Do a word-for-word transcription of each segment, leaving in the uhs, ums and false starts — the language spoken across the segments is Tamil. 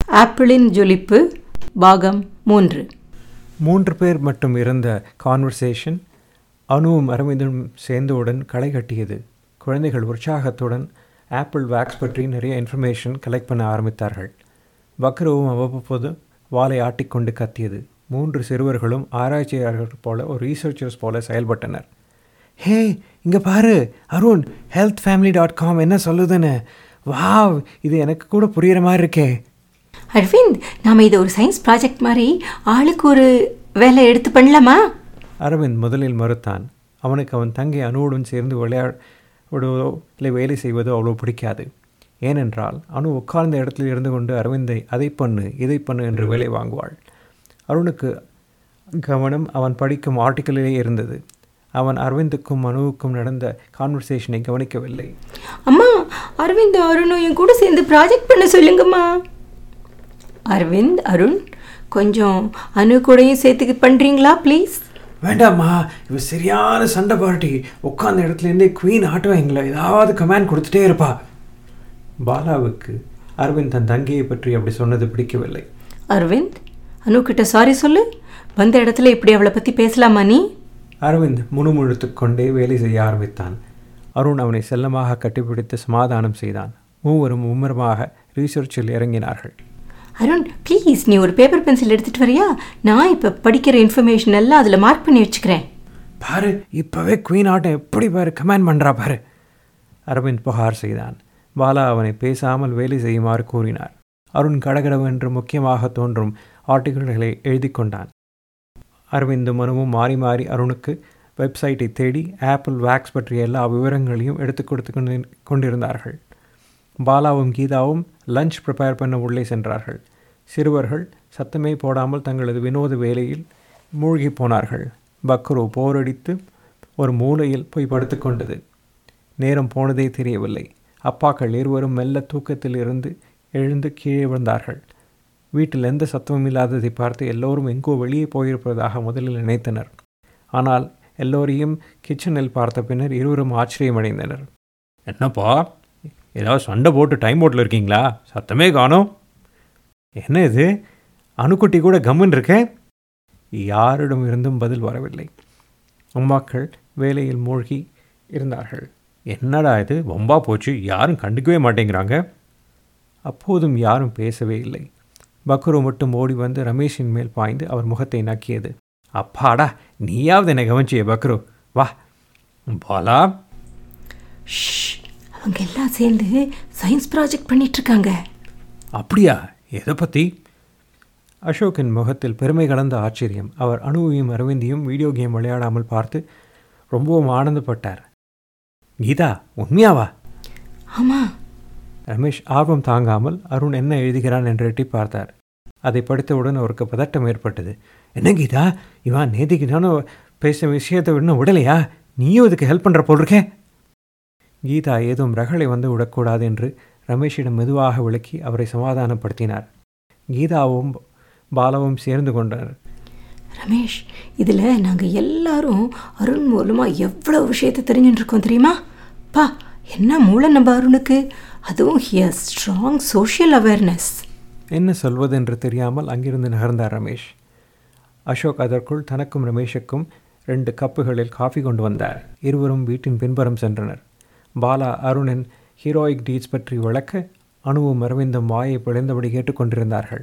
ஆப்பிளின் ஜொலிப்பு பாகம் மூன்று. மூன்று பேர் மட்டும் இருந்த கான்வர்சேஷன் அணுவும் அரவிந்தும் சேர்ந்தவுடன் களை கட்டியது. குழந்தைகள் உற்சாகத்துடன் ஆப்பிள் வேக்ஸ் பற்றி நிறைய இன்ஃபர்மேஷன் கலெக்ட் பண்ண ஆரம்பித்தார்கள். பக்ருவும் அவ்வப்போது வாளை ஆட்டிக்கொண்டு கத்தியது. மூன்று சிறுவர்களும் ஆராய்ச்சியாளர்கள் போல ஒரு ரீசர்ச்சர்ஸ் போல செயல்பட்டனர். ஹே, இங்கே பாரு Arun, health family dot com என்ன சொல்லுதுன்னு. வாவ், இது எனக்கு கூட புரிகிற மாதிரி இருக்கே. அரவிந்த், நாம் இது ஒரு சயின்ஸ் ப்ராஜெக்ட் மாதிரி ஆளுக்கு ஒரு வேலை எடுத்து பண்ணலாமா? அரவிந்த் முதலில் மறுத்தான். அவனுக்கு அவன் தங்கை அணுவுடன் சேர்ந்து விளையாடுவதோ இல்லை வேலை செய்வதோ அவ்வளோ பிடிக்காது. ஏனென்றால் அணு உட்கார்ந்த இடத்தில் இருந்து கொண்டு அரவிந்தை அதை பண்ணு இதை பண்ணு என்று வேலை வாங்குவாள். அருணுக்கு கவனம் அவன் படிக்கும் ஆர்டிக்கிளிலே இருந்தது. அவன் அரவிந்துக்கும் அணுவுக்கும் நடந்த கான்வர்சேஷனை கவனிக்கவில்லை. அம்மா, அரவிந்த் அருணும் என் கூட சேர்ந்து ப்ராஜெக்ட் பண்ண சொல்லுங்கம்மா. அரவிந்த், அருண், கொஞ்சம் அணு கூடயும் சேர்த்துக்கு பண்ணுறீங்களா ப்ளீஸ்? வேண்டாம்மா, இவ சரியான சண்டை பார்ட்டி. உட்கார்ந்த இடத்துலேருந்தே குவீன் ஆட்டுவாங்களா, ஏதாவது கமெண்ட் கொடுத்துட்டே இருப்பா. பாலாவுக்கு அரவிந்த் தன் தங்கையை பற்றி அப்படி சொன்னது பிடிக்கவில்லை. அரவிந்த், அணுக்கிட்ட சாரி சொல்லு. வந்த இடத்துல இப்படி அவளை பற்றி பேசலாமா நீ? அரவிந்த் முணுமுழுத்து கொண்டே வேலை செய்ய ஆரம்பித்தான். அருண் அவனை செல்லமாக கட்டிப்பிடித்து சமாதானம் செய்தான். மூவரும் மும்முரமாக ரீசர்ச்சில் இறங்கினார்கள். அருண், ப்ளீஸ் நீ ஒரு பேப்பர் பென்சில் எடுத்துகிட்டு வரியா? நான் இப்போ படிக்கிற இன்ஃபர்மேஷன் எல்லாம் அதில் மார்க் பண்ணி வச்சுக்கிறேன். பாரு, இப்போவே குவீன் ஆட்டம் எப்படி பாரு கமெண்ட் பண்ணுறா பாரு. அரவிந்த் புகார் செய்தான். பாலா அவனை பேசாமல் வேலை செய்யுமாறு கூறினார். அருண் கடகடவென்று முக்கியமாக தோன்றும் ஆர்டிகிள்களை எழுதி கொண்டான். அரவிந்தும் மனுவும் மாறி மாறி அருணுக்கு வெப்சைட்டை தேடி ஆப்பிள் வேக்ஸ் பற்றிய எல்லா விவரங்களையும் எடுத்து கொடுத்து கொண்டு கொண்டிருந்தார்கள். பாலாவும் கீதாவும் லஞ்ச் ப்ரிப்பேர் பண்ண உள்ளே சென்றார்கள். சிறுவர்கள் சத்தமே போடாமல் தங்களது வினோத வேலையில் மூழ்கி போனார்கள். பக்ரு போரடித்து ஒரு மூலையில் போய் படுத்து கொண்டது. நேரம் போனதே தெரியவில்லை. அப்பாக்கள் இருவரும் மெல்ல தூக்கத்தில் இருந்து எழுந்து கீழே விழுந்தார்கள். வீட்டில் எந்த சத்தமும் இல்லாததை பார்த்து எல்லோரும் எங்கோ வெளியே போயிருப்பதாக முதலில் நினைத்தனர். ஆனால் எல்லோரையும் கிச்சனில் பார்த்த பின்னர் இருவரும் ஆச்சரியமடைந்தனர். என்னப்பா, ஏதாவது சண்டை போட்டு டைம் போட்டில் இருக்கீங்களா? சத்தமே காணோம். என்ன இது, அணுக்குட்டி கூட கம்முன்னு இருக்கே. யாரிடம் இருந்தும் பதில் வரவில்லை. அம்மாக்கள் வேலையில் மூழ்கி இருந்தார்கள். என்னடா இது, வம்பா போச்சு, யாரும் கண்டுக்கவே மாட்டேங்கிறாங்க. அப்போதும் யாரும் பேசவே இல்லை. பக்ரு மட்டும் ஓடி வந்து ரமேஷின் மேல் பாய்ந்து அவர் முகத்தை நக்கியது. அப்பாடா, நீயாவது என்னை கவனிச்சிய பக்ரு, வா. பாலா, அவங்க எல்லாம் சேர்ந்து சயின்ஸ் ப்ராஜெக்ட் பண்ணிட்டு இருக்காங்க. அப்படியா? எதை பற்றி? அசோக்கின் முகத்தில் பெருமை கலந்த ஆச்சரியம். அவர் அணுவையும் அரவிந்தையும் வீடியோ கேம் விளையாடாமல் பார்த்து ரொம்பவும் ஆனந்தப்பட்டார். கீதா, உண்மையாவா? ஆமாம். ரமேஷ் ஆர்வம் தாங்காமல் அருண் என்ன எழுதுகிறான் என்று எட்டி பார்த்தார். அதை படித்தவுடன் அவருக்கு பதட்டம் ஏற்பட்டது. என்ன கீதா, இவன் நேதிக்கு தானே பேச விஷயத்தை இன்னும் விடலையா? நீயும் இதுக்கு ஹெல்ப் பண்ணுற போல் இருக்கே. கீதா ஏதும் ரகளை வந்து விடக்கூடாது என்று ரமேஷிடம் மெதுவாக விளக்கி அவரை சமாதானப்படுத்தினார். கீதாவும் பாலாவும் சேர்ந்து கொண்டனர். ரமேஷ், இதில் நாங்கள் எல்லாரும் அருண் மூலமாக எவ்வளோ விஷயத்தை தெரிஞ்சுட்டு இருக்கோம் தெரியுமா? பா, என்ன மூளை நம்ம அருணுக்கு. அதுவும் ஹியர் ஸ்ட்ராங் சோஷியல் அவேர்னஸ். என்ன சொல்வதென்று தெரியாமல் அங்கிருந்து நகர்ந்தார் ரமேஷ். அசோக் அதற்குள் தனக்கும் ரமேஷுக்கும் ரெண்டு கப்புகளில் காஃபி கொண்டு வந்தார். இருவரும் வீட்டின் பின்புறம் சென்றனர். பாலா அருணின் ஹீரோயிக் டீட்ஸ் பற்றி விளக்க அணுவும் அரவிந்தும் வாயை பிழைந்தபடி கேட்டுக்கொண்டிருந்தார்கள்.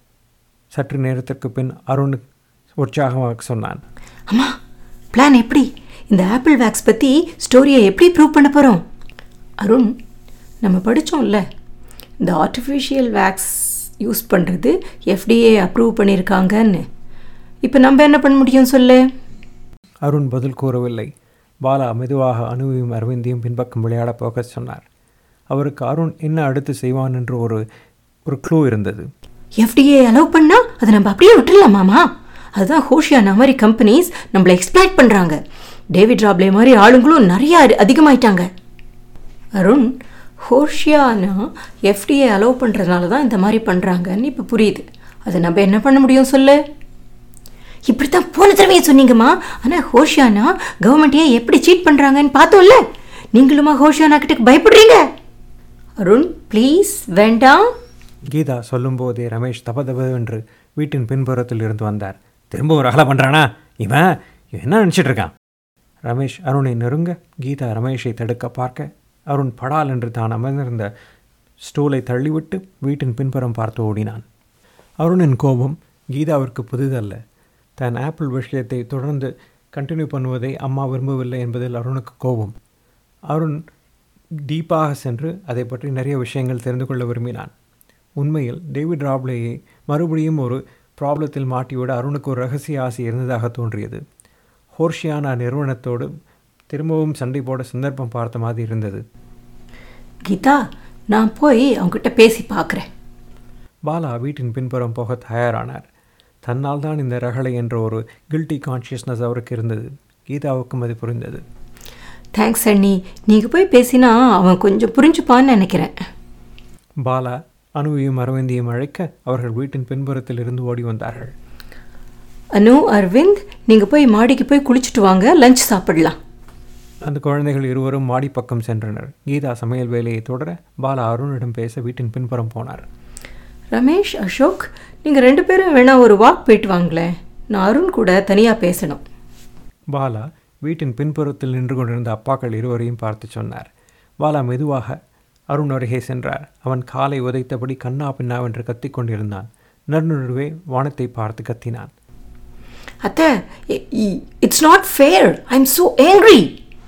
சற்று நேரத்திற்கு பின் அருண் உற்சாகமாக சொன்னான். அம்மா, பிளான் எப்படி? இந்த ஆப்பிள் வேக்ஸ் பற்றி ஸ்டோரியை எப்படி ப்ரூவ் பண்ண போகிறோம்? அருண், நம்ம படித்தோம்ல, இந்த ஆர்டிஃபிஷியல் வேக்ஸ் யூஸ் பண்ணுறது எஃப்டிஏ அப்ரூவ் பண்ணியிருக்காங்கன்னு. இப்போ நம்ம என்ன பண்ண முடியும் சொல்லு? அருண் பதில் கூறவில்லை. பாலா மெதுவாக அணுவையும் அரவிந்தையும் பின்பக்கம் விளையாட போக சொன்னார். அவருக்கு அருண் என்ன அடுத்து செய்வான் என்று ஒரு ஒரு க்ளூ இருந்தது. எஃப்டிஏ அலோவ் பண்ணால் அதை நம்ம அப்படியே விட்டுடலாமாமா? அதுதான் ஹோஷியானா மாதிரி கம்பெனிஸ் நம்மளை எக்ஸ்ப்ளாய்ட் பண்ணுறாங்க. டேவிட் ராப்லே மாதிரி ஆளுங்களும் நிறையா அதிகமாயிட்டாங்க. அருண், ஹோஷியானா எஃப்டிஏ அலோவ் பண்ணுறதுனால தான் இந்த மாதிரி பண்ணுறாங்கன்னு இப்போ புரியுது. அதை நம்ம என்ன பண்ண முடியும் சொல்லு? இப்படி தான் போன தடவையே சொன்னீங்கம்மா. ஆனால் ஹோஷியானா கவர்மெண்ட்டையே எப்படி சீட் பண்ணுறாங்கன்னு பார்த்தோம்ல. நீங்களுமா ஹோஷியானா கிட்ட பயப்படுறீங்க? அருண், ப்ளீஸ் வேண்டாம். கீதா சொல்லும்போதே ரமேஷ் தபதபென்று வீட்டின் பின்புறத்தில் இருந்து வந்தார். திரும்ப ஒரு அகலை பண்ணுறானா இவன்? என்ன நினச்சிட்டு இருக்கான்? ரமேஷ் அருணை நெருங்க கீதா ரமேஷை தடுக்க பார்க்க அருண் படால் என்று தான் அமர்ந்திருந்த ஸ்டூலை தள்ளிவிட்டு வீட்டின் பின்புறம் பார்த்து ஓடினான். அருணின் கோபம் கீதாவிற்கு புதிதல்ல. தன் ஆப்பிள் விஷயத்தை தொடர்ந்து கண்டினியூ பண்ணுவதை அம்மா விரும்பவில்லை என்பதில் அருணுக்கு கோபம். அருண் டீப்பாக சென்று அதை பற்றி நிறைய விஷயங்கள் தெரிந்து கொள்ள விரும்பினான். உண்மையில் டேவிட் ராப்லேயை மறுபடியும் ஒரு ப்ராப்ளத்தில் மாட்டிவிட அருணுக்கு ஒரு ரகசிய ஆசை இருந்ததாக தோன்றியது. ஹோர்ஷியானா நிறுவனத்தோடு திரும்பவும் சண்டை போட சந்தர்ப்பம் பார்த்த மாதிரி இருந்தது. கீதா, நான் போய் அவங்ககிட்ட பேசி பார்க்குறேன். பாலா வீட்டின் பின்புறம் போக தயாரானார். தன்னால் தான் இந்த ரகளை என்ற ஒரு கில்ட்டி கான்ஷியஸ்னஸ் அவருக்கு இருந்தது. கீதாவுக்கும் அது புரிந்தது. தேங்க்ஸ் அண்ணி, நீங்கள் போய் பேசினா அவன் கொஞ்சம் புரிஞ்சுப்பான்னு நினைக்கிறேன். பாலா அனுவையும் அரவிந்தையும் அழைக்க அவர்கள் வீட்டின் பின்புறத்தில் இருந்து ஓடி வந்தார்கள். அனு, அரவிந்த், நீங்கள் போய் மாடிக்கு போய் குளிச்சுட்டு வாங்க, லஞ்ச் சாப்பிடலாம். அந்த குழந்தைகள் இருவரும் மாடி பக்கம் சென்றனர். கீதா சமையல் வேலையை தொடர பாலா அருணிடம் பேச வீட்டின் பின்புறம் போனார். ரமேஷ், அசோக், நீங்கள் ரெண்டு பேரும் வேணா ஒரு வாக் போயிட்டு வாங்களேன். நான் அருண் கூட தனியாக பேசணும். பாலா வீட்டின் பின்புறத்தில் நின்று கொண்டிருந்த அப்பாக்கள் இருவரையும் பார்த்து சொன்னார். பாலா மெதுவாக அருண் அருகே சென்றார். அவன் காலை உதைத்தபடி கண்ணா பின்னாவென்று கத்திக் கொண்டிருந்தான். நடுநடுவே வானத்தை பார்த்து கத்தினான். அத்தை, it's not fair. I am so angry.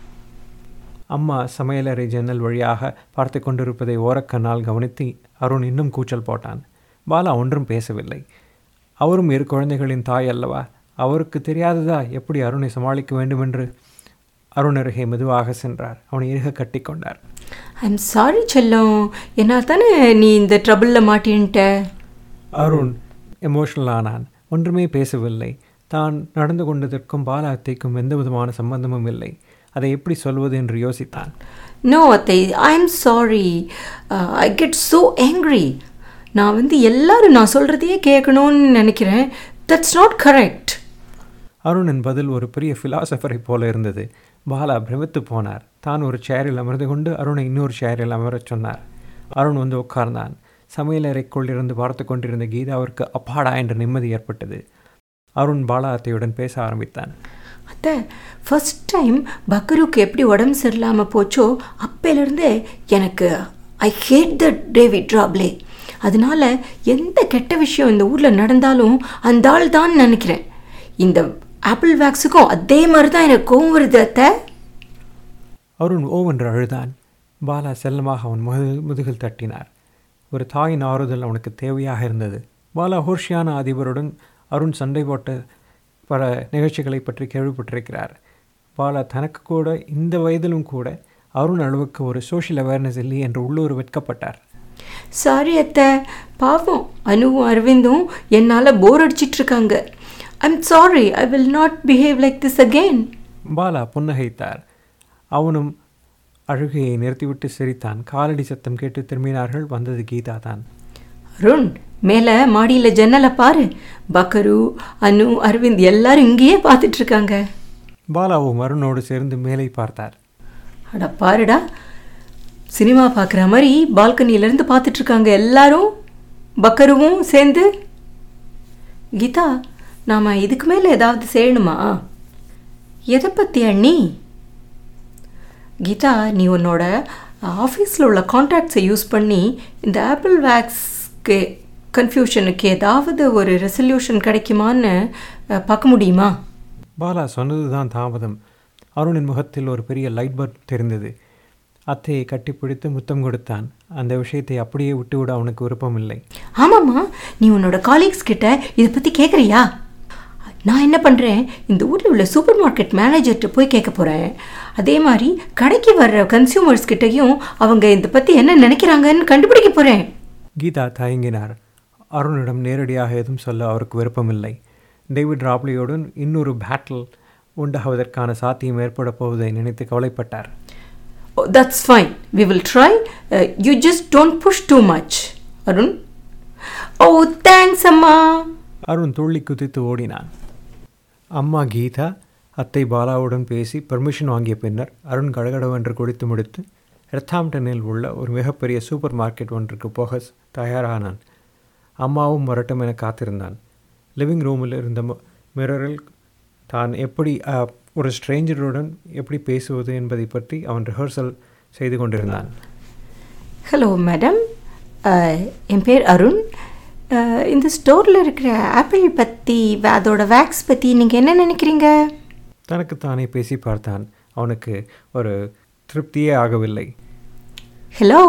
அம்மா சமையலறை ஜன்னல் வழியாக பார்த்து கொண்டிருப்பதை ஓரக்கண்ணால் கவனித்து அருண் இன்னும் கூச்சல் போட்டான். பாலா ஒன்றும் பேசவில்லை. அவரும் இரு குழந்தைகளின் தாய் அல்லவா? அவருக்கு தெரியாததா எப்படி அருணை சமாளிக்க வேண்டுமென்று? அருண் அருகே மெதுவாக சென்றார். அவனை இறுக கட்டி கொண்டார். ஐ எம் சாரி செல்லம், என்னால் தானே நீ இந்த ட்ரபிளில் மாட்டின்ட்ட. அருண் எமோஷனல் ஆனான். ஒன்றுமே பேசவில்லை. தான் நடந்து கொண்டதற்கும் பாலா அத்தைக்கும் எந்த விதமான சம்பந்தமும் இல்லை. அதை எப்படி சொல்வது என்று யோசித்தான். நோ அத்தை, I am sorry. I get so angry. நான் வந்து எல்லாரும் நான் சொல்கிறதையே கேட்கணும்னு நினைக்கிறேன். That's not correct. அருணின் பதில் ஒரு பெரிய ஃபிலாசபரை போல இருந்தது. பாலா பிரமித்து போனார். தான் ஒரு சேரில் அமர்ந்து கொண்டு அருணை இன்னொரு சேரில் அமரச் சொன்னார். அருண் வந்து உட்கார்ந்தான். சமையலறைக்குள் இருந்து பார்த்து கொண்டிருந்த கீதாவிற்கு அப்பாடா என்ற நிம்மதி ஏற்பட்டது. அருண் பாலா அத்தையுடன் பேச ஆரம்பித்தான். அத்தை, ஃபர்ஸ்ட் டைம் பக்கருக்கு எப்படி உடம்பு சரியில்லாமல் போச்சோ அப்பையிலேருந்தே எனக்கு ஐ ஹேட் த டேவிட் ராப்லே. அதனால எந்த கெட்ட விஷயம் இந்த ஊரில் நடந்தாலும் அந்த ஆள் தான் நினைக்கிறேன். இந்த ஆப்பிள் வேக்ஸுக்கும் அதே மாதிரி தான் எனக்கு கோவம் வருது அத்தை. அருண் ஓவென்று அழுதான். பாலா செல்லமாக அவன் முது முதுகில் தட்டினார். ஒரு தாயின் ஆறுதல் அவனுக்கு தேவையாக இருந்தது. பாலா ஹோர்ஷியானா அதிபருடன் அருண் சண்டை போட்ட பல நிகழ்ச்சிகளை பற்றி கேள்விப்பட்டிருக்கிறார். பாலா தனக்கு கூட இந்த வயதிலும் கூட அருண் அளவுக்கு ஒரு சோஷியல் அவேர்னஸ் இல்லை என்று உள்ளூர் வெட்கப்பட்டார். சாரி அத்தை, பாவம் அனுவும் அரவிந்தும் என்னால் போர் அடிச்சிட்ருக்காங்க. I'm sorry, I will not behave like this again. Bala புன்னகைத்தார். அவனும் அழுகையை நிறுத்திவிட்டு சிரித்தான். காலடி சத்தம் கேட்டு திரும்பினார்கள். வந்தது கீதா தான். அருண், மேலே மாடியில் ஜன்னலை பாரு. பக்கரு, அனு, அரவிந்த் எல்லாரும் இங்கேயே பார்த்துட்ருக்காங்க. பாலாவும் அருணோடு சேர்ந்து மேலே பார்த்தார். அட பாருடா, சினிமா பார்க்குற மாதிரி பால்கனியிலேருந்து பார்த்துட்ருக்காங்க எல்லாரும், பக்கருவும் சேர்ந்து. கீதா, நாம் இதுக்கு மேலே ஏதாவது செய்யணுமா? எதை பற்றி அண்ணி? கீதா, நீ உன்னோட ஆஃபீஸில் உள்ள கான்டாக்ட்ஸை யூஸ் பண்ணி இந்த ஆப்பிள் வேக்ஸ்க்கு கன்ஃபியூஷனுக்கு ஏதாவது ஒரு ரெசல்யூஷன் கிடைக்குமான்னு பார்க்க முடியுமா? பாலா சொன்னது தான் தாமதம். அருணின் முகத்தில் ஒரு பெரிய லைட் பல்ப் தெரிந்தது. அத்தையை கட்டிப்பிடித்து முத்தம் கொடுத்தான். அந்த விஷயத்தை அப்படியே விட்டுவிட அவனுக்கு விருப்பமில்லை. ஆமாம்மா, நீ உன்னோட காலீக்ஸ் கிட்ட இதை பற்றி கேட்குறியா? நான் என்ன பண்ணுறேன், இந்த ஊரில் உள்ள சூப்பர் மார்க்கெட் மேனேஜர்கிட்ட போய் கேட்க போகிறேன். அதே மாதிரி கடைக்கு வர்ற கன்சியூமர்ஸ் கிட்டையும் அவங்க இதை பற்றி என்ன நினைக்கிறாங்கன்னு கண்டுபிடிக்க போகிறேன். கீதா தயங்கினார். அருணிடம் நேரடியாக எதுவும் சொல்ல அவருக்கு விருப்பமில்லை. டேவிட் ராப்லியோடன் இன்னொரு பேட்டில் உண்டாவதற்கான சாத்தியம் ஏற்பட போவதை நினைத்து கவலைப்பட்டார். Oh, that's fine. We will try. Uh, you just don't push too much. Arun? Oh, thanks, Amma. Arun துள்ளி குதித்து ஓடினான். அம்மா கீதா அத்தை பாலாவுடன் பேசி பெர்மிஷன் வாங்கிய பின்னர் அருண் கடகடவென்று குடித்து முடித்து ரெத்தாம்டனில் உள்ள ஒரு மிகப்பெரிய சூப்பர் மார்க்கெட் ஒன்றுக்கு போக தயாரானான். அம்மாவும் வரட்டும் என காத்திருந்தான். லிவிங் ரூமில் இருந்த மிரரில் தான் எப்படி ஒரு ஸ்ட்ரேஞ்சருடன் எப்படி பேசுவது என்பதை பற்றி அவன் ரிஹர்சல் செய்து கொண்டிருந்தான். ஹலோ மேடம், என் பேர் அருண். இந்த ஸ்டோரில் இருக்கிற ஆப்பிள் பற்றி, அதோட வேக்ஸ் பற்றி நீங்கள் என்ன நினைக்கிறீங்க? தனக்கு தானே பேசி பார்த்தான். அவனுக்கு ஒரு திருப்தியே ஆகவில்லை. ஹலோ,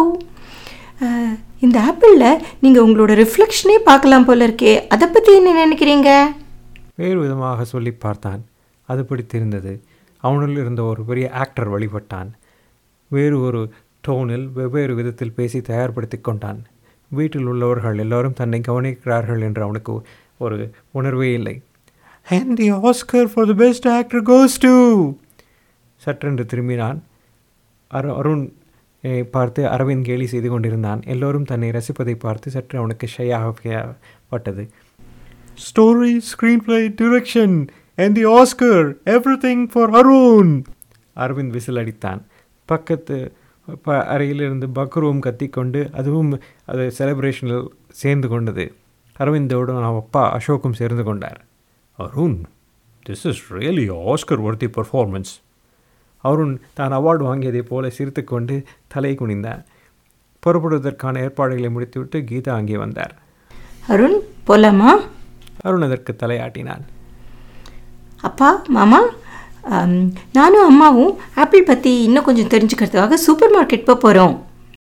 இந்த ஆப்பிளில் நீங்கள் உங்களோட ரிஃப்ளெக்ஷனே பார்க்கலாம் போல இருக்கே, அதை பற்றி என்ன நினைக்கிறீங்க? வேறு விதமாக சொல்லி பார்த்தான். அது பிடித்திருந்தது. அவனில் இருந்த ஒரு பெரிய ஆக்டர் வழிபட்டான். வேறு ஒரு டோனில் வெவ்வேறு விதத்தில் பேசி தயார்படுத்தி கொண்டான். வீட்டில் உள்ளவர்கள் எல்லோரும் தன்னை கவனிக்கிறார்கள் என்று அவனுக்கு ஒரு உணர்வே இல்லை. And the Oscar for the best actor goes to... சற்றென்று திரும்பினான். அரு அருண் பார்த்து அரவிந்த் கேலி செய்து கொண்டிருந்தான். எல்லோரும் தன்னை ரசிப்பதை பார்த்து சற்று அவனுக்கு ஷையாகப்பட்டது. Story, screenplay, direction and the Oscar, everything for Arun. Aravind whistle அடித்தான். பக்கத்து ப அறையிலிருந்து பக்ரூம் கத்திக்கொண்டு அதுவும் அது செலிப்ரேஷனில் சேர்ந்து கொண்டது. அரவிந்தோடு அவன் அப்பா அசோக்கும் சேர்ந்து கொண்டார். Arun, this is really Oscar worthy performance. Arun தான் அவார்டு வாங்கியதை போல சிரித்து கொண்டு தலை குனிந்தான். புறப்படுவதற்கான ஏற்பாடுகளை முடித்துவிட்டு கீதா அங்கே வந்தார். அருண், போலாமா? அருண் அதற்கு தலையாட்டினான். அப்பா, மாமா, நானும் அம்மாவும் ஆப்பிள் பற்றி இன்னும் கொஞ்சம் தெரிஞ்சுக்கிறதுக்காக சூப்பர் மார்க்கெட் போக போகிறோம்.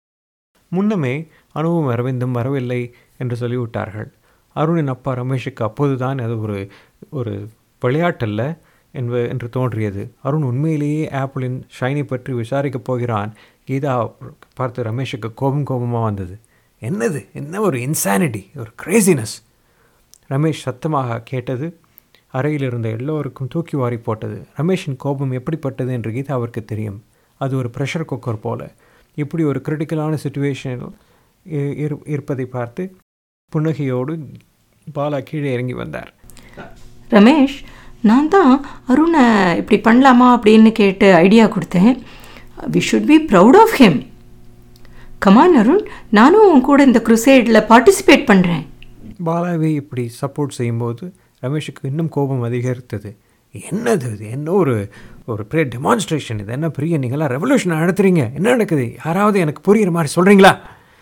முன்னமே அனுவும் அரவிந்தும் வரவில்லை என்று சொல்லிவிட்டார்கள். அருணின் அப்பா ரமேஷுக்கு அப்போதுதான் அது ஒரு ஒரு விளையாட்டல்ல என்ப என்று தோன்றியது. அருண் உண்மையிலேயே ஆப்பிளின் ஷைனை பற்றி விசாரிக்கப் போகிறான். கீதா பார்த்து ரமேஷுக்கு கோபம் கோபமாக வந்தது. என்னது, என்ன ஒரு இன்சானிட்டி, ஒரு கிரேசினஸ். ரமேஷ் சத்தமாக கேட்டது. அறையில் இருந்த எல்லோருக்கும் தூக்கி வாரி போட்டது. ரமேஷின் கோபம் எப்படிப்பட்டது என்று கீதாவிற்கு தெரியும். அது ஒரு ப்ரெஷர் குக்கர் போல. இப்படி ஒரு கிரிட்டிக்கலான சுச்சுவேஷனில் இருப்பதை பார்த்து புன்னகையோடு பாலா கீழே இறங்கி வந்தார். ரமேஷ், நான் தான் அருணை இப்படி பண்ணலாமா அப்படின்னு கேட்டு ஐடியா கொடுத்தேன். We should be proud of him. Come on Arun, நானும் உன் கூட இந்த குரூசேடில் பார்ட்டிசிபேட் பண்ணுறேன். பாலாவை இப்படி சப்போர்ட் செய்யும்போது ரமேஷுக்கு இன்னும் கோபம் அதிகரித்தது. என்னது இது, என்ன ஒரு ஒரு பெரிய டெமான்ஸ்ட்ரேஷன், இது என்ன பெரிய நீங்களாம் ரெவல்யூஷன் நடத்துகிறீங்க, என்ன நடக்குது, யாராவது எனக்கு புரிகிற மாதிரி சொல்கிறீங்களா?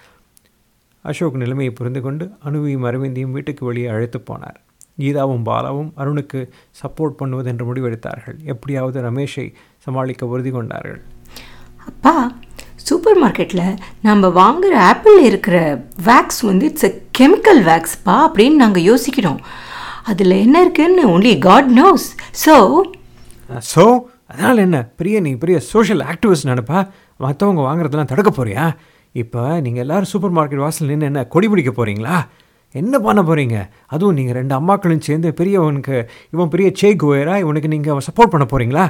அசோக் நிலைமையை புரிந்து கொண்டு அனுவையும் அரவிந்தையும் வீட்டுக்கு வெளியே அழைத்து போனார். கீதாவும் பாலாவும் அருணுக்கு சப்போர்ட் பண்ணுவது என்று முடிவெடுத்தார்கள். எப்படியாவது ரமேஷை சமாளிக்க உறுதி கொண்டார்கள். அப்பா, சூப்பர் மார்க்கெட்டில் நம்ம வாங்குகிற ஆப்பிள் இருக்கிற வேக்ஸ் வந்து இட்ஸ் எ கெமிக்கல் வேக்ஸ்ப்பா அப்படின்னு நாங்கள் யோசிக்கிறோம். அதில் என்ன இருக்குன்னு only God knows. So so அதனால் என்ன, பெரிய நீ பெரிய சோஷியல் ஆக்டிவிஸ்ட் நினைப்பா, மற்றவங்க வாங்குறதெல்லாம் தடுக்க போறியா? இப்போ நீங்கள் எல்லோரும் சூப்பர் மார்க்கெட் வாசல் நின்று என்ன கொடி பிடிக்க போகிறீங்களா? என்ன பண்ண போகிறீங்க? அதுவும் நீங்கள் ரெண்டு அம்மாக்களும் சேர்ந்து பெரியவனுக்கு இவன் பெரிய சே குவேரா, இவனுக்கு நீங்கள் சப்போர்ட் பண்ண போகிறீங்களா?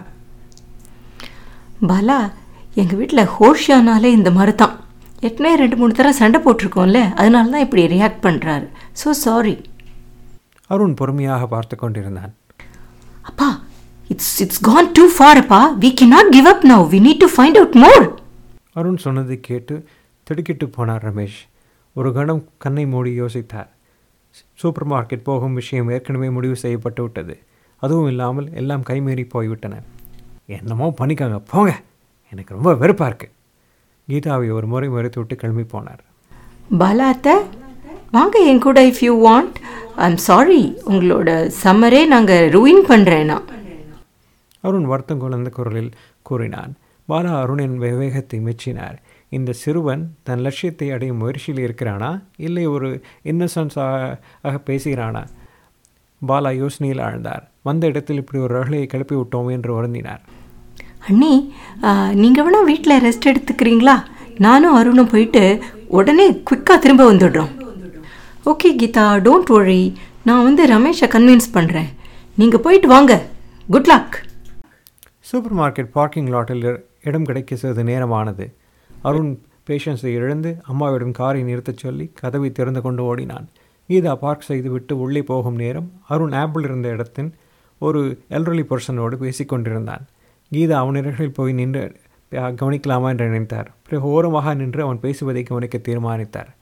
பாலா, எங்கள் வீட்டில் ஹோஷியானாலே இந்த மாதிரி தான். ஏற்கனவே ரெண்டு மூணு தடவை சண்டை போட்டிருக்கோம்ல, அதனால தான் இப்படி ரியாக்ட் பண்ணுறாரு. So sorry. அருண் பொறுமையாக பார்த்து கொண்டிருந்தான். அப்பா, it's it's gone too far அப்பா. We cannot give up now. We need to find out more. Arun சொன்னதை கேட்டு திடுக்கிட்டு போனார் ரமேஷ். ஒரு கணம் கண்ணை மூடி யோசித்தார். சூப்பர் மார்க்கெட் போகும் விஷயம் ஏற்கனவே முடிவு செய்யப்பட்டு விட்டது. அதுவும் இல்லாமல் எல்லாம் கைமீறி போய்விட்டன. என்னமோ பண்ணிக்காங்க போங்க, எனக்கு ரொம்ப வெறுப்பாக இருக்குது. கீதாவை ஒரு முறை மறுத்து விட்டு கிளம்பி போனார். பாலாத்த, வாங்க என் கூட if you want. I'm sorry, உங்களோட சம்மரே நாங்கள் ரூயின் பண்ணுறேன்னா. அருண் வருத்தம் குழந்த குரலில் கூறினான். பாலா அருணின் விவேகத்தை மெச்சினார். இந்த சிறுவன் தன் லட்சியத்தை அடையும் முயற்சியில் இருக்கிறானா, இல்லை ஒரு இன்னசென்ஸாக பேசுகிறானா? பாலா யோசனையில் ஆழ்ந்தார். வந்த இடத்தில் இப்படி ஒரு ரகலையை கிளப்பி விட்டோம் என்று வருந்தினார். அண்ணி, நீங்கள் வேணா வீட்டில் ரெஸ்ட் எடுத்துக்கிறீங்களா? நானும் அருணும் போயிட்டு உடனே குயிக்காக திரும்ப வந்துடுறோம். Okay Geetha, don't worry. நான் வந்து ரமேஷை கன்வின்ஸ் பண்ணுறேன். நீங்கள் போயிட்டு வாங்க. Good luck. Supermarket parking லாட்டில் இடம் கிடைக்க சிறிது நேரமானது. அருண் பேஷன்ஸை இழந்து அம்மாவிடம் காரை நிறுத்தச் சொல்லி கதவை திறந்து கொண்டு ஓடினான். கீதா பார்க் செய்துவிட்டு உள்ளே போகும் நேரம் அருண் ஆப்பிள் இருந்த இடத்தின் ஒரு எல்டர்லி பர்சனோடு பேசிக்கொண்டிருந்தான். கீதா அவனிடத்தில் போய் நின்று கவனிக்கலாமா என்று நினைத்தார். பிறகு ஓரமாக நின்று அவன் பேசுவதை கவனிக்க தீர்மானித்தார்.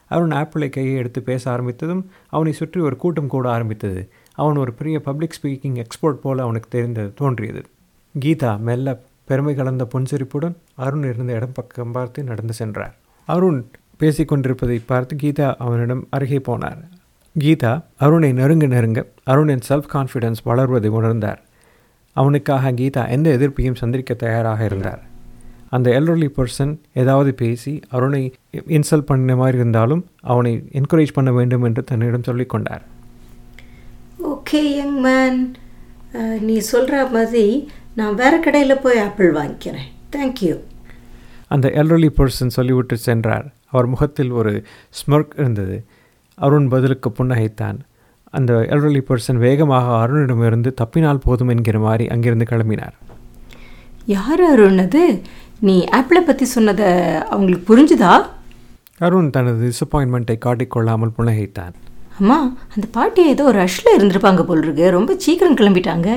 அருண் ஆப்பிளை கையை எடுத்து பேச ஆரம்பித்ததும் அவனை சுற்றி ஒரு கூட்டம் கூட ஆரம்பித்தது. அவன் ஒரு பெரிய பப்ளிக் ஸ்பீக்கிங் எக்ஸ்பர்ட் போல அவனுக்கு தெரிந்தது தோன்றியது. கீதா மெல்ல பெருமை கலந்த புன்சிரிப்புடன் அருண் இருந்த இடம் பக்கம் பார்த்து நடந்து சென்றார். அருண் பேசிக்கொண்டிருப்பதை பார்த்து கீதா அவனிடம் அருகே போனார். கீதா அருணை நெருங்க நெருங்க அருணின் செல்ஃப் கான்ஃபிடென்ஸ் வளர்வதை உணர்ந்தார். அவனுக்காக கீதா எந்த எதிர்ப்பையும் சந்திக்க தயாராக இருந்தார். அந்த எல்டர்லி பர்சன் ஏதாவது பேசி அருணை இன்சல்ட் பண்ணின மாதிரி இருந்தாலும் அவனை என்கரேஜ் பண்ண வேண்டும் என்று தன்னிடம் சொல்லிக்கொண்டார். ஓகே யங் மேன், நீ சொல்கிற மாதிரி நான் வேறு கடையில் போய் ஆப்பிள் வாங்கிக்கிறேன், தேங்க்யூ. அந்த எல்டர்லி பர்சன் சொல்லிவிட்டு சென்றார். அவர் முகத்தில் ஒரு ஸ்மர்க் இருந்தது. அருண் பதிலுக்கு புன்னகைத்தான். அந்த எல்டர்லி பர்சன் வேகமாக அருணிடமிருந்து தப்பினால் போதும் என்கிற மாதிரி அங்கிருந்து கிளம்பினார். யார் அருண் அது? நீ ஆப்பிளை பற்றி சொன்னதை அவங்களுக்கு புரிஞ்சுதா? அருண் தனது டிசப்பாயின்மெண்ட்டை காட்டிக்கொள்ளாமல் புன்னகைத்தான். அம்மா, அந்த பாட்டி ஏதோ ஒரு ரஷ்ல இருந்திருப்பாங்க போல் இருக்கு, ரொம்ப சீக்கிரம் கிளம்பிட்டாங்க.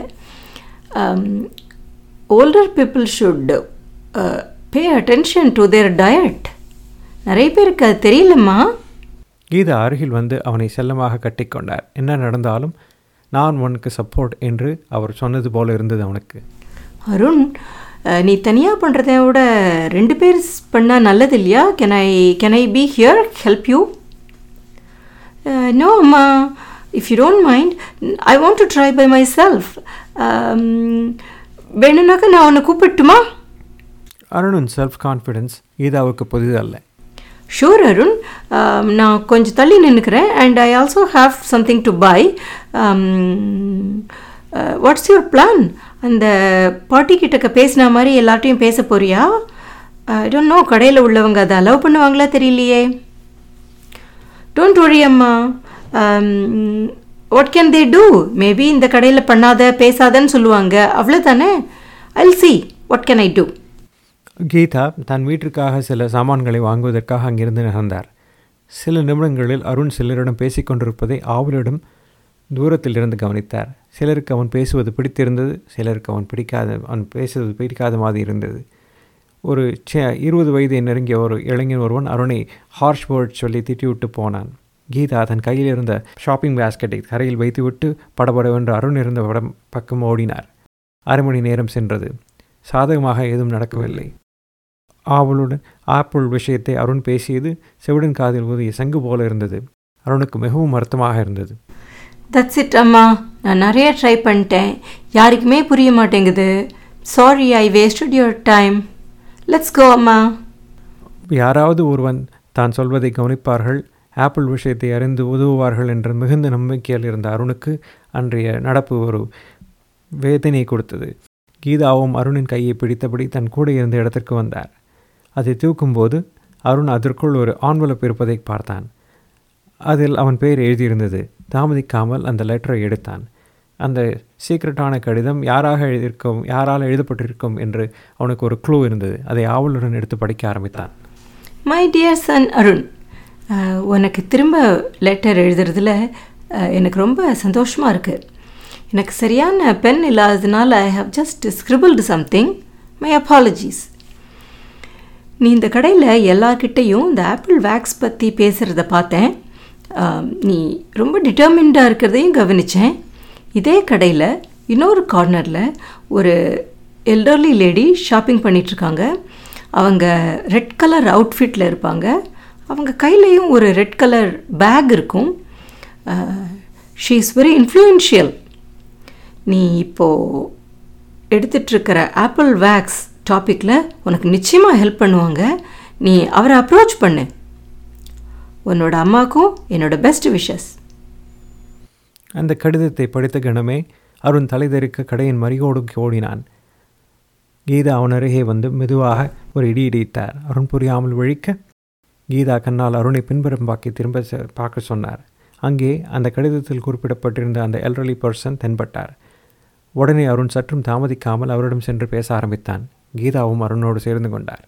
Older people should pay attention to their diet. நிறைய பேருக்கு அது தெரியலம்மா. கீதா அருகில் வந்து அவனை செல்லமாக கட்டிக்கொண்டார். என்ன நடந்தாலும் நான் உனக்கு சப்போர்ட் என்று அவர் சொன்னது போல இருந்தது அவனுக்கு. அருண், நீ தனியாக பண்ணுறதை விட ரெண்டு பேர் பண்ணால் நல்லது இல்லையா? Can I can I be here help you? No அம்மா, if you don't mind I want to try by myself. வேணும்னாக்கா நான் உன்னை கூப்பிட்டுமா? அருணின் செல்ஃப் கான்ஃபிடென்ஸ் கீதாவுக்கு புதிதல்ல. ஷூர் அருண், நான் கொஞ்சம் தள்ளி நின்றுக்கிறேன். And I also have something to buy. What's your plan? அந்த பாட்டி கிட்டக்க பேசின மாதிரி எல்லார்ட்டையும் பேச போறியா? ஐ டோன்ட் நோ, கடையில் உள்ளவங்க அதை அலோவ் பண்ணுவாங்களா தெரியலையே. டோன்ட் வரி அம்மா. What can they do? Maybe இந்த கடையில் பண்ணாத பேசாதன்னு சொல்லுவாங்க, அவ்வளோதானே. I'll see what can I do. Geetha தன் வீட்டிற்காக சில சாமான்களை வாங்குவதற்காக அங்கிருந்து நகர்ந்தார். சில நிமிடங்களில் அருண் சிலரிடம் பேசிக்கொண்டிருப்பதை ஆவலிடம் தூரத்தில் இருந்து கவனித்தார். சிலருக்கு அவன் பேசுவது பிடித்திருந்தது, சிலருக்கு அவன் பிடிக்காத அவன் பேசுவது பிடிக்காத மாதிரி இருந்தது. ஒரு சே இருபது வயதை நெருங்கிய ஒரு இளைஞன் ஒருவன் அருணை ஹார்ஷ் வேர்ட் சொல்லி திட்டிவிட்டு போனான். கீதா தன் கையில் இருந்த ஷாப்பிங் பேஸ்கெட்டை கரையில் வைத்துவிட்டு படபடவென்று அருண் இருந்த படம் பக்கம் ஓடினார். அரை மணி நேரம் சென்றது. சாதகமாக ஏதும் நடக்கவில்லை. ஆவலுடன் ஆப்பிள் விஷயத்தை அருண் பேசியது செவிடன் காதில் ஊதிய சங்கு போல இருந்தது. அருணுக்கு மிகவும் வருத்தமாக இருந்தது. தட்ஸ் இட் அம்மா, நான் நிறைய ட்ரை பண்ணிட்டேன், யாருக்குமே புரிய மாட்டேங்குது. Sorry, I wasted your time. Let's go அம்மா. யாராவது ஒருவன் தான் சொல்வதை கவனிப்பார்கள், ஆப்பிள் விஷயத்தை அறிந்து உதவுவார்கள் என்ற மிகுந்த நம்பிக்கையில் இருந்த அருணுக்கு அன்றைய நடப்பு ஒரு வேதனை கொடுத்தது. கீதாவும் அருணின் கையை பிடித்தபடி தன் கூட இருந்த இடத்திற்கு வந்தார். அதை தூக்கும்போது அருண் அதற்குள் ஒரு ஆன்வலப் இருப்பதை பார்த்தான். அதில் அவன் பெயர் எழுதியிருந்தது. தாமதிக்காமல் அந்த லெட்டரை எடுத்தான். அந்த சீக்ரெட்டான கடிதம் யாராக எழுதியிருக்கும், யாரால் எழுதப்பட்டிருக்கும் என்று அவனுக்கு ஒரு க்ளூ இருந்தது. அதை ஆவலுடன் எடுத்து படிக்க ஆரம்பித்தான். மை டியர் சன் அருண், உனக்கு திரும்ப லெட்டர் எழுதுறதுல எனக்கு ரொம்ப சந்தோஷமாக இருக்குது. எனக்கு சரியான பென் இல்லாததுனால I have just scribbled something. My apologies. நீ இந்த கடையில் எல்லார்கிட்டையும் இந்த ஆப்பிள் வேக்ஸ் பற்றி பேசுகிறத பார்த்தேன். நீ ரொம்ப டிட்டர்மின்டாக இருக்கிறதையும் கவனித்தேன். இதே கடையில் இன்னொரு கார்னரில் ஒரு எல்டர்லி லேடி ஷாப்பிங் பண்ணிகிட்ருக்காங்க. அவங்க ரெட் கலர் அவுட்ஃபிட்டில் இருப்பாங்க. அவங்க கையிலையும் ஒரு ரெட் கலர் பேக் இருக்கும். She is very influential. நீ இப்போது எடுத்துகிட்ருக்கிற ஆப்பிள் வேக்ஸ் டாப்பிக்கில் உனக்கு நிச்சயமாக ஹெல்ப் பண்ணுவாங்க. நீ அவரை அப்ரோச் பண்ணு. உன்னோட அம்மாவுக்கும் என்னோட பெஸ்ட் விஷஸ். அந்த கடிதத்தை படித்த கணமே அருண் தலைதெறிக்க கடையின் மறிகோடு ஓடினான். கீதா அவன் அருகே வந்து மெதுவாக ஒரு இடி இடித்தார். அருண் புரியாமல் விழிக்க கீதா கண்ணால் அருணை பின்புறம் பாக்கி திரும்ப பார்க்க சொன்னார். அங்கே அந்த கடிதத்தில் குறிப்பிடப்பட்டிருந்த அந்த எல்டர்லி பர்சன் தென்பட்டார். உடனே அருண் சற்றும் தாமதிக்காமல் அவரிடம் சென்று பேச ஆரம்பித்தான். கீதாவும் அருணோடு சேர்ந்து கொண்டார்.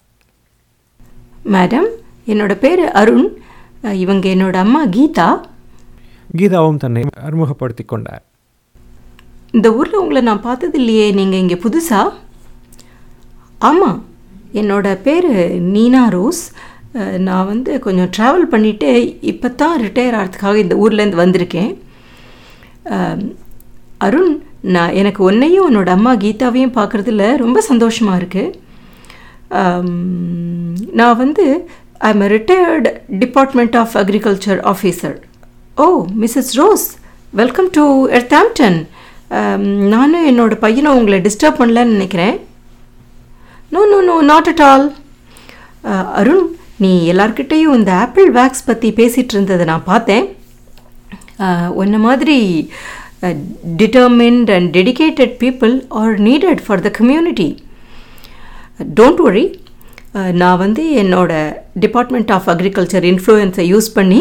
மேடம், என்னோட பேர் அருண், இவங்க என்னோட அம்மா கீதா. கீதாவும் தன்னை அறிமுகப்படுத்தி கொண்டார். இந்த ஊரில் உங்களை நான் பார்த்தது இல்லையே, நீங்கள் இங்கே புதுசா? ஆமாம், என்னோட பேர் நீனா ரோஸ். நான் வந்து கொஞ்சம் ட்ராவல் பண்ணிவிட்டு இப்போ தான் ரிட்டையர் ஆகிறதுக்காக இந்த ஊர்லேருந்து வந்திருக்கேன். அருண், நான் எனக்கு உன்னையும் உன்னோட அம்மா கீதாவையும் பார்க்குறதுல ரொம்ப சந்தோஷமாக இருக்குது. நான் வந்து I am retired department of agriculture officer. Oh, Mrs Rose, welcome to Earthampton. நானும் என்னோட பையனும் உங்களை டிஸ்டர்ப் பண்ணலன்னு நினைக்கிறேன். No no no not at all. Arun, நீ எல்லார்கிட்டையும் இந்த ஆப்பிள் வேக்ஸ் பற்றி பேசிகிட்டு இருந்ததை நான் பார்த்தேன். உன்ன மாதிரி determined and dedicated people are needed for the community. Don't worry, நான் வந்து என்னோட டிபார்ட்மெண்ட் ஆஃப் அக்ரிகல்ச்சர் இன்ஃப்ளூயன்ஸை யூஸ் பண்ணி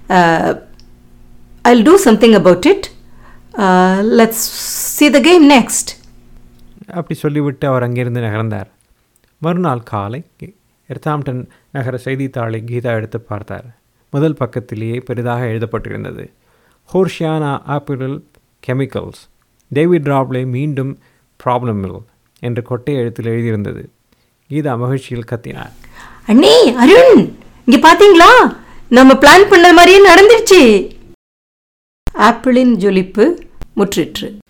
I'll do something about it. Uh, let's see the game next. அப்படி சொல்லிவிட்டு அவர் அங்கிருந்து நகர்ந்தார். மறுநாள் காலை எர்த்தாம்ப்டன் நகர செய்தித்தாளை கீதா எடுத்து பார்த்தார். முதல் பக்கத்திலேயே பெரிதாக எழுதப்பட்டிருந்தது, ஹோர்ஷியானா ஆப்பிளில் கெமிக்கல்ஸ், டேவிட் ராப்லே மீண்டும் ப்ராப்ளமில் என்று கொட்டை எழுத்தில் எழுதியிருந்தது. கீதா மகிழ்ச்சியில் கத்தினார். அண்ணே, அருண், இங்கே பார்த்தீங்களா, நம்ம பிளான் பண்ண மாதிரியே நடந்துருச்சு. ஆப்பிளின் ஜொலிப்பு முற்றிற்று.